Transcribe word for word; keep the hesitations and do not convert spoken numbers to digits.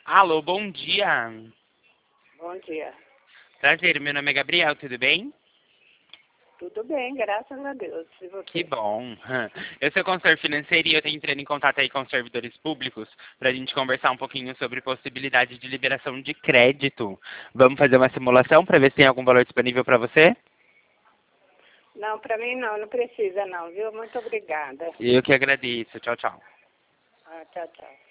Alô, bom dia. Bom dia. Prazer, meu nome é Gabriel, tudo bem? Tudo bem, graças a Deus. E Que você? bom. Eu sou consultor financeiro e eu estou entrando em contato aí com os servidores públicos para a gente conversar um pouquinho sobre possibilidade de liberação de crédito. Vamos fazer uma simulação para ver se tem algum valor disponível para você? Não, para mim não, não precisa não, viu? Muito obrigada. Eu que agradeço. Tchau, tchau. Ah, tchau, tchau.